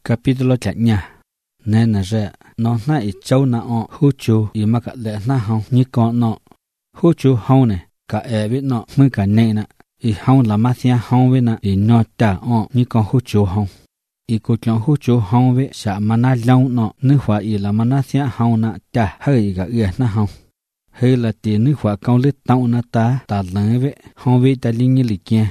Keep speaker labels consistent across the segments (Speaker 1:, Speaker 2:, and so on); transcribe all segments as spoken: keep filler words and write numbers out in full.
Speaker 1: Capítulo chanya. Nè nè rè, nó na ít châu na ọ hú chú ý mà cả lẽ na hông như con nọ. Hú chú hông nè, cả ẻ biết nọ mưa cả nè nè. Ý hông là mà thia hông với nè, ý nọ trả ọ như con hú chú hông. Ý cô chọn hú chú hông với xả mà na lâu nọ, nữ hóa ý là mà na thia hông nè trả hơi ý cả ẻ na hông. Hơi là tiền nữ hóa câu lít tông na ta, ta lớn với, hông với ta linh như lì kia.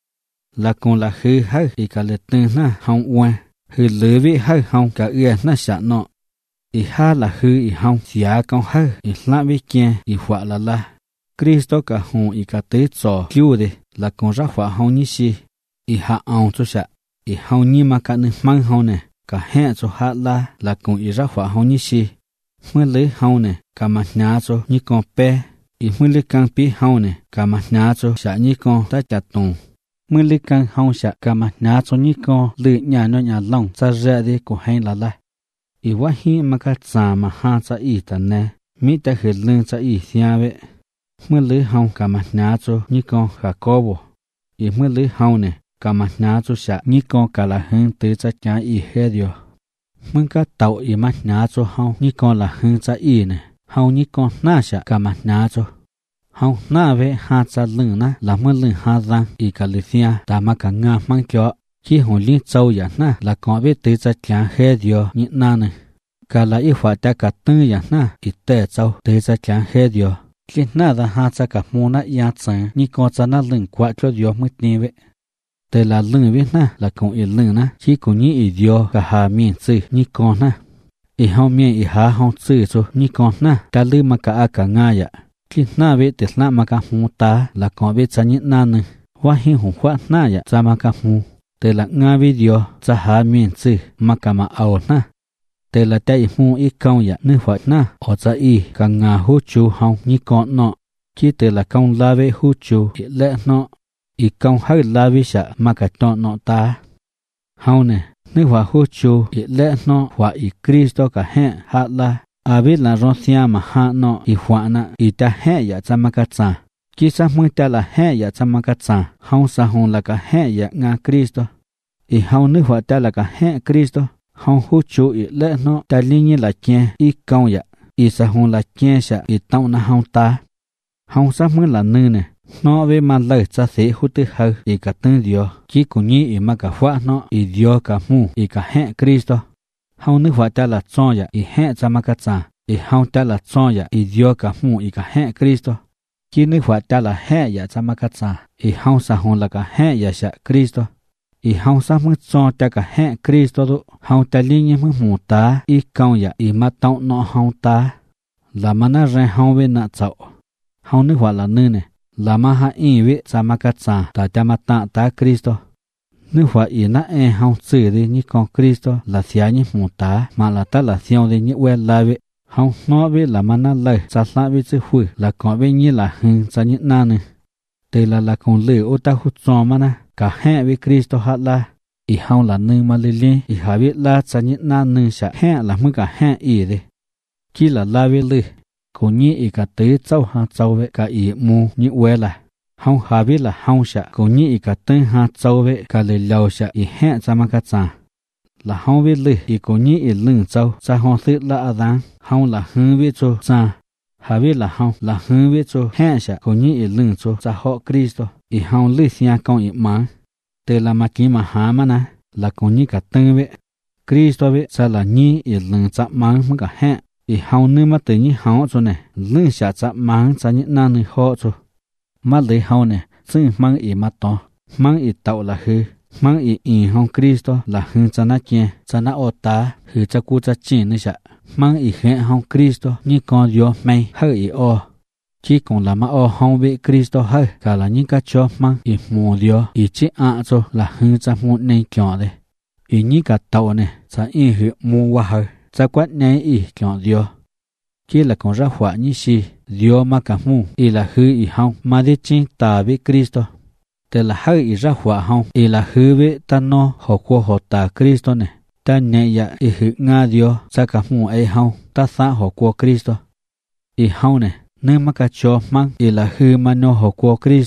Speaker 1: Là con là hư hơi ý cả lệ tư na hông uan. Hư lưới với hơi hông cả ưa nó xả nọ. Ý ha là hư ý hông xả con hơi ý lạ với kia ý họa là la. Christo cả hông ý cả tế trò cứu đi là con ra họa hông như xì. Ý hạ ong cho xả. Ý hông như mà cả nữ mang hông nè. Cả hẹn cho hạ la là con ý ra họa hông như xì. Mới lấy hông nè cả mặt nhá cho như con bé. Ý mới lấy căng bí hông nè cả mặt nhá cho xả như con ta chặt tùng. Mới lấy căng hông xả cả mặt nhá cho như con lựa nhà nó nhà lòng ra ra đi của hay là la. Ý quá hi mà cả trả mà ha cha ý ta nè, mi ta hệt lưng cha ý xia vậy. Mới lấy hông cả mặt nhá cho như con khả có bộ. Ý mới lấy hông nè cả mặt nhá cho xả như con cả là hưng tới cha cha ý hết điều. Mới cả tàu ý mặt nhá cho hông như con là hưng cha ý nè, hông như con na xả cả mặt nhá cho. Hông na về ha cha lưng na là mới lưng ha răng ý cả lì xia ta mà cả ngà mang cho. Khi hồn liên châu giả na là có biết tới cha cha hết điều như na nè. Cả là ít hóa ta cả tư giả na ít tệ châu tới cha cha hết điều. Khi na ra ha cha cả mô na ya chân như con cha na lưng quạt cho điều mới tin vậy. Tới là lưng biết na là cũng ít lưng na chỉ cũng như ít điều cả hà miền chữ như con na. Ít hông miền ít hà hông chữ cho như con na cả lưng mà cả cả nga vậy. Khi na biết tới na mà cả mô ta là có biết cha như na nè. Hóa hình hùng khoát na vậy cha mà cả mô. Tê là nga video cha hà miền chữ mà cả mà ảo na. Tê là tay mu ít công ya nữ hoạt na ở cha y cả nga hú chú hông như con nọ. Khi tê là công la về hú chú ít lẽ nọ. Ít công hơi la về xạ mà cả nọ nọ ta. Hông nè, nữ hoạt hú chú ít lẽ nọ hoạt ít Christo cả hẹn hạ la. À biết là rong xia mà hạ nọ ít hoạt na ít ta hẹn ya cha mà cả cha. Khi sa mui ta là hẹn ya cha mà cả cha. Hông sa hông là cả hẹn ya nga Christo. Ý hông nữ hoạt ta là cả hẹn Christo. Hông hú chú ý lẽ nó ta liên như là chê ý công dạ. Ý sa hông là chê xa ý tông na hông ta. Hông sa mới là nữ nè. Nó về mà lời cha thế hú tư hơ ý cả tư điều. Chỉ cũng như ý mà cả hóa nó ý điều cả mù ý cả hẹn Christo. Hông nữ hoạt ta là cho dạ ý hẹn cha mà cả cha. Ý hông ta là cho dạ ý điều cả mù ý cả hẹn Christo. Chỉ nữ hoạt ta là hẹn dạ cha mà cả cha. Ý hông sa hông là cả hẹn dạ xa Christo. Ý hông sa mới cho ta cả hẹn Christo đó. Hông ta liên như mới mù ta. Ý công dạ ý mà tao nọ hông ta. Là mà nó ra hông với nạ chậu. Hông nước hoạt là nữ nè. Là mà hạ ý với cha mà cắt cha. Ta cha mà tạ ta Christo. Nước hoạt ý nạ e hông chữ đi như con Christo. Là xá như mù ta. Mà là ta là xeo đi như quê la với. Hông nó với là mà nó lời. Cha lạ với chữ hủy. Là có với như là hưng cha như na nè. Đây là là con lửa ô ta hút cho mà na. Cả hẹn với Christo hát la. Ý hông là nâng mà lê lê. Ý hà biết la cha nhị na nâng xạ hẹn là mới cả hẹn ý đi. Khi là la với lư. Cũng như ý cả tới châu hà châu với cả ý mù như quê là. Hông hà biết là hông xạ. Cũng như ý cả tới hà châu với cả lê lâu xạ ý hẹn cha mà cả cha. Là hông biết lư. Ý cũng như ý lưng châu. Cha hông thức là á đáng. Hông là hương biết cho cha. Hà biết là hông là hương biết cho hẹn xạ. Cũng như ý lưng cho cha họ Christo. Ý hông lư xia con ý mạng. Tê là mà kì mà há mà nà. Là cũng như cả tân vệ. Christo vệ cha là như ý lưng chạp mạng mà cả hẹn. Ý hông nữ mà tới như hông cho nè. Lưng xả chạp mạng cha như nà nữ họ cho. Mà lấy hông nè.ซึ่ง mang ý mà to. Mang ý tạo là hư. Mang ý ý hông Christo là hư cha nà kìa. Cha nà ô ta. Hư cha cụ cha chên nữ xạ. Mang ý hẹn hông Christo như con dô mây hơi ý ô. Chỉ còn là mà ô hông vệ Christo hơi. Cả là những cái chó mang ý mù điều. Ý chí ạ cho là hư cha mù nên kìa đây. Ý những cái tàu này. Cha ý hư mù quá hơi. Cha quát nên ý kìa điều. Chỉ là còn ra họa như xì. Điều mà cả mù. Ý là hư ý hông. Mà đi chinh ta với Christo. Thế là hơi ý ra họa hông. Ý là hư vệ ta nó họ qua họ ta Christo này. Ta nhẹ dạ ý hư ngà điều. Cha cả mù ấy hông. Ta xa họ qua Christo. Ý hông này. Nên mà cả cho mang ý là hư mà nó họ qua Christo.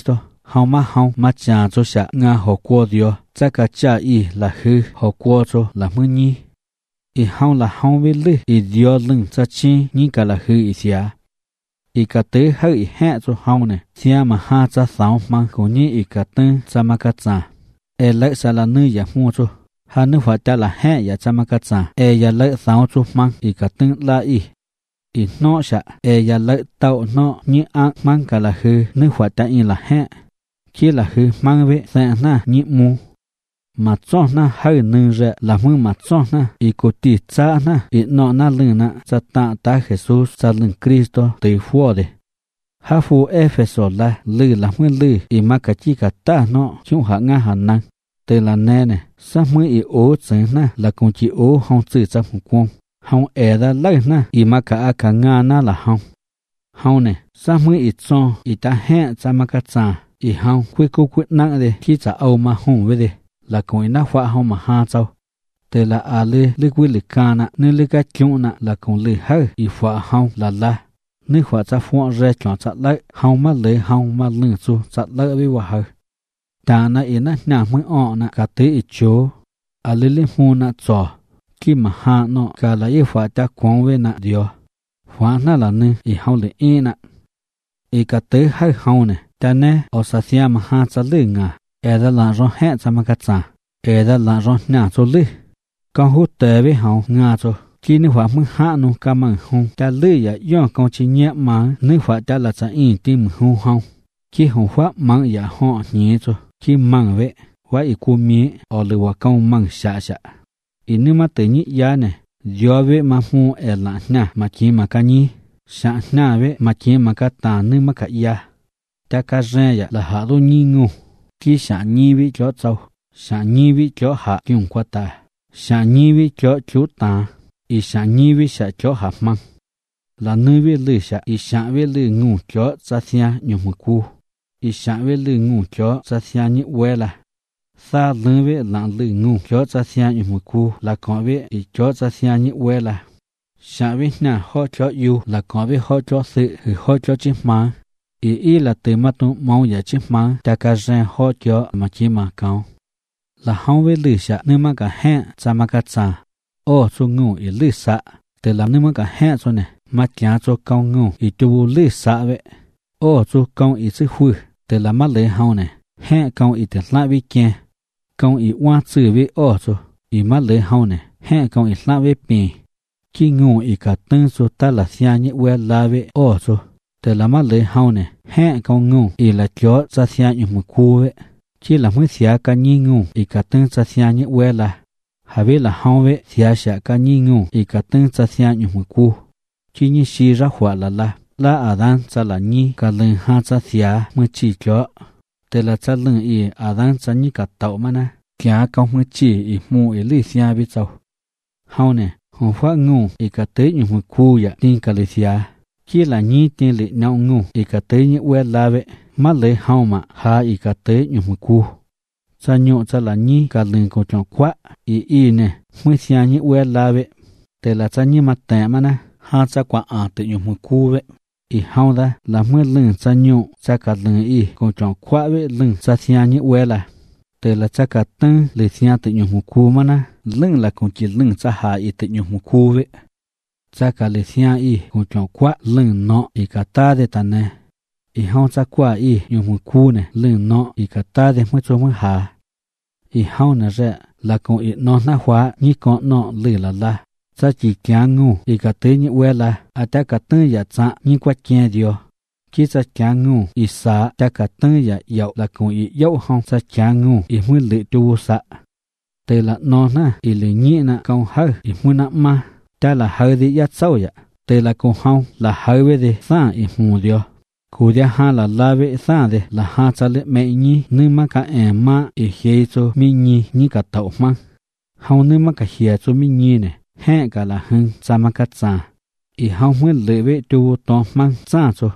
Speaker 1: hông má hông má chàng cho sạ nga hồ qua điều, chắc cả cha y là hư hồ qua cho là mưa nhi. Y hông là hông với lư, y điều lưng cha chi như cả là hư y xia. Y cả tế hơi y hẹ cho hông nè, xia mà ha cha sáu mang cũng như y cả tên cha mà cả cha. E lợi sa là nơi giả mua cho, ha nơi phải ta là hẹ giả cha mà cả cha. E giả lợi sáu cho mang y cả tên là y. Y nó sạ, e giả lợi tàu nó như ác mang cả là hư nơi phải ta y là hẹ. Khi là hư mang về sẽ na như mu. Mà cho na hơi nương rẹ là mưa mà cho na y cô tì cha na y nọ na lưng na cha ta ta Jesus cha lưng Cristo tới phua de. Ha phu Epheso la lư là mưa lư y mà cả chi cả ta nọ chúng hạ nga hà năng. Tới là nè nè sa mưa y ố chân na là cùng chỉ ố hông chữ cha hùng quang. Hông e ra lơ na y mà cả cả nga na là hông. Hông nè sa mưa y cho y ta hẹn cha mà cả cha y hông quyết cố quyết năng de khi cha âu mà hùng với de. Là cùng ý nát phá hông mà ha châu. Thế là à lê lê quý lê ca nạ, nơi lê ca chung nạ là cùng lê hơi ý phá hông là la. Nơi phá cha phá rê chọn chặt lợi, hông mà lê hông mà lưng chú chặt lợi với hòa hơi. Đà nạ ý nạ nạ mới ọ nạ cả tế ý chố. À lê lê mù nạ chó, khi mà ha nọ cả là ý phá cha quang về nạ điều. Phá nạ là nơi ý hông lê ý nạ. Ý cả tế hơi hông nè, ta nè ở xa xia mà ha cha lê ngà. E đã là rõ hẹn cho mà cắt trả. E đã là rõ nạ cho lư. Con hút tế với hậu ngà cho. Khi nữ hóa mừng hạ nụ ca mừng hông. Ta lư ya yon con chỉ nhẹ mà. Nữ hóa ta là cha in tim mừng hông hông. Khi hông hóa măng ya họ nhẹ cho. Khi măng vệ. Hóa ý cô mía. Ở lưu hóa con măng xạ xạ. Ý nữ mà tự nhị ya nè. Do vệ mà mù e là nà mà chỉ mà ca nhi. Xạ nà vệ mà chỉ mà ca tà nữ mà ca ya. Ta ca rè ya là hạ đô nhi ngô. Khi xả nhi với chó châu, xả nhi với chó hạ dùng qua ta, xả nhi với chó chú ta, ý xả nhi với xả chó hạ măng. Là nơi với lư xả, ý xả với lư ngủ chó xa xia như một cu, ý xả với lư ngủ chó xa xia như quê là. Xa lư với lạng lư ngủ chó xa xia như một cu là có với ý chó xa xia như quê là. Xả với nà họ chó yêu là có với họ chó sự hư họ chó chim má. Ý ý là từ mắt tụ mong giả chim má ta ca rèn họ chó mà chỉ mà cao. Là hông với lư xạ nếu mà cả hẹn cha mà cả cha. Ô cho ngủ ý lư xạ. Từ làm nếu mà cả hẹn cho nè. Mà chá cho cao ngủ ý tu lư xạ vậy. Ô cho cao ý sư hư. Từ làm mắt lấy hông nè. Hẹn cao ý từ lại với kê. Cao ý hoa chữ với ô cho. Ý mắt lấy hông nè. Hẹn cao ý lại với bì. Khi ngủ ý cả tân cho ta là xa nhị quê la với ô cho. Từ là mắt lấy hông nè, hẹn con ngủ, ý là chó ra xa như một khu vậy. Chỉ là mới xá ca nhi ngủ, ý cả tân ra xa như quê là. Hà biết là hông vậy, xá xá ca nhi ngủ, ý cả tân ra xa như một khu. Chỉ như xí ra khỏa là la, la à đan ra là nhi, cả lần ha ra xá mới chỉ chó. Từ là ra lần ý à đan ra như cả tàu mà nè, kia con mới chỉ ý mù ý lý xá biết châu. Hông nè, hông phát ngủ, ý cả tế như một khu vậy, tin cả lý xá. Khi là nhi tiên lệ nhau ngủ, ý cả tế như quê la vệ, mắt lấy hao mà, ha ý cả tế như một cu. Cha nhộ cha là nhi cả lưng cổ trọng quá, ý ý nè, mới xa như quê la vệ. Tế là cha nhi mặt tẻ mà nè, ha cha quả ả tự như một cu vệ. Ý hao ra là mới lưng cha nhộ, cha cả lưng ý cổ trọng quá vệ lưng cha xa như quê là. Tế là cha cả tân lệ xa tự như một cu mà nè, lưng là cũng chỉ lưng cha hạ ý tự như một cu vệ. Cha cả lệ xia y cũng chọn quá lưng nọ y cả ta de ta nè. Y hông cha quá y dùng một khu nè lưng nọ y cả ta de mới cho mới hà. Y hông nè rẹ là cũng y nọ nà hóa như con nọ lư là la. Cha chỉ kia ngu y cả tế như quê là à ta cả tư giả cha như quá kia điều. Khi cha kia ngu y xá ta cả tư giả dậu là cũng y dậu hông cha kia ngu y mới lự tu xá. Tê là nọ nà y lự nhị nà công hơi y mới nà ma. Ta là hơi đi yết sâu vậy. Tê là cô hông là hơi với đi xa ý mù điều. Cô đĩa ha là la với xa đi là ha cha lệ mẹ nhi nữ mà cả em mà ý khế cho mi nhi như cả tàu măng. Hông nữ mà cả khế cho mi nhi nè. Hẹn cả là hưng cha mà cả cha. Ý hông mới lệ với tu tò măng cha cho.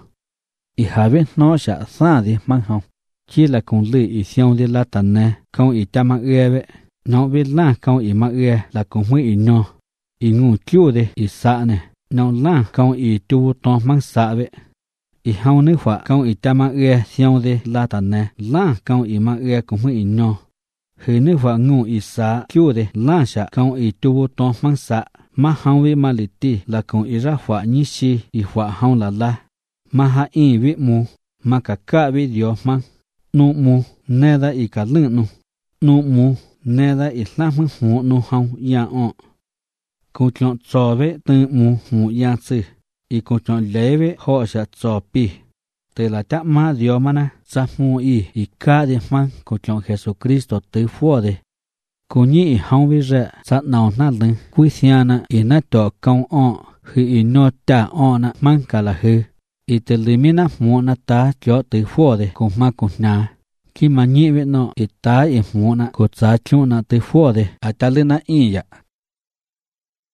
Speaker 1: Ý hà với nó sẽ xa đi măng hông. Chỉ là cùng lệ ý xiong đi la tần nè. Không ý cha măng ghê vậy. Nó với la không ý măng ghê là cùng mới ý nó. Ý ngủ chú đi ý xạ nè. Nó la không ý tu tò măng xạ vậy. y hao nữ phạ công y ta mang ghê xiong de la tàn nè la công y mang ghê cũng mới y nhon hư nữ phạ ngu y sa kêu de la sa công y tu tông mang sa ma hao vi ma li ti là công y ra phạ nhí si y phạ hao là la ma ha in vi mu ma cả cả vi dio mang nu mu nè da y cả lưng nu nu mu nè da y la mang mu nu hao ya on cô chọn trò với từ mu mu ya sư y cô chọn lấy với họ sẽ trò pi từ là chắc má dio mà na sa mu y y cả de mang cô chọn Jesus Christo từ phua de cô nhị hao với rẻ sát nào na lưng quý xia na y na trò công on hư y no ta on na mang cả là hư y từ lý mi na mu na ta cho từ phua de cô ma cô na khi mà nhị với nó y ta y mu na cô cha chung na từ phua de à ta lên na y ya